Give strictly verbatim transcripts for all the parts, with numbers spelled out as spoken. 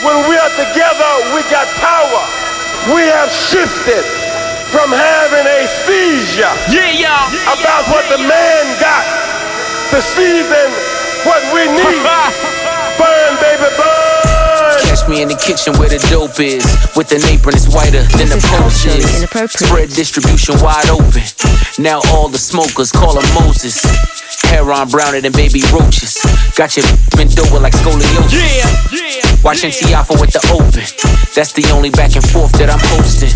when we are together, we got power. We have shifted from having a seizure yeah, y'all. about what the man got to season what we need. Burn, baby, burn. Catch me in the kitchen where the dope is. With an apron, it's whiter than the post is. Spread distribution wide open. Now all the smokers call him Moses. Hair on browner than baby roaches. Got your bent over like scoliosis. Yeah, yeah. Watching Tiafa with the open. That's the only back and forth that I'm hosting.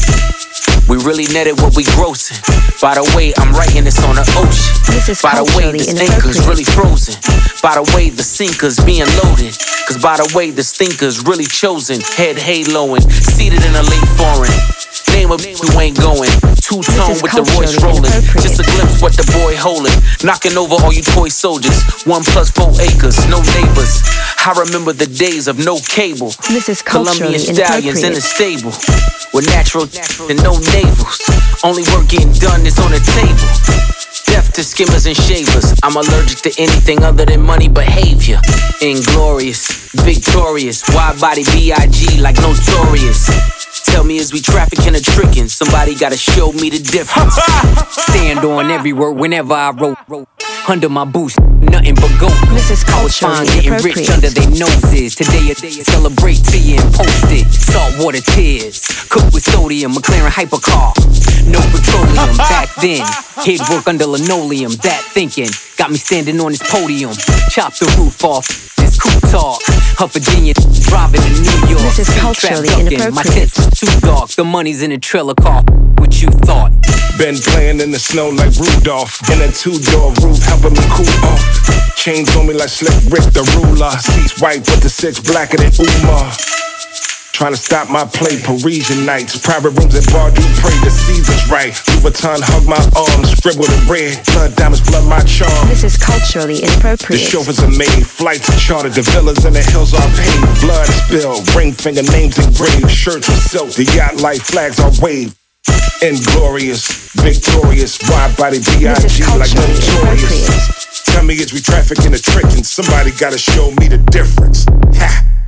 We really netted what we grossing. By the way, I'm writing this on the ocean. By the way, this anchor's really frozen. By the way, the sinker's being loaded. Cause by the way, the stinker's really chosen. Head haloing, seated in a late foreign. Name of you ain't going. Two-tone with the Royce rolling. Just a glimpse what the boy holding. Knocking over all you toy soldiers. One plus four acres, no neighbors. I remember the days of no cable. Colombian stallions in the stable. With natural and no navels. Only work getting done is on the table. Death to skimmers and shavers. I'm allergic to anything other than money behavior. Inglorious, victorious. Wide body B I G like notorious. Tell me, is we trafficking or tricking? Somebody gotta show me the difference. Stand on every word whenever I wrote. Under my boots, nothing but gold. I was fine getting rich under their noses. Today a day to celebrate tea and post it. Saltwater tears, cooked with sodium, McLaren hypercar. No petroleum back then. Head work under linoleum. That thinking got me standing on this podium. Chop the roof off. This cool talk. Of Virginia, driving to New York. This is culturally inappropriate. My tents was too dark. The money's in a trailer car. What you thought? Been playing in the snow like Rudolph. In a two-door roof, helping me cool off. Chains on me like Slick Rick the ruler. Seats white, but the six blacker than Umar. Trying to stop my play, Parisian nights. Private rooms at Bar Dupree, the season's right. Vuitton hug my arms, scribbled in red. Blood diamonds flood my charm. This is culturally inappropriate. The chauffeurs are made, flights are chartered. The villas in the hills are paved. Blood spilled, ring finger names engraved. Shirts with silk, the yacht light flags are waved. Inglorious, victorious, wide body B I G like notorious. Tell me, is we trafficking or tricking? Somebody gotta show me the difference. Ha!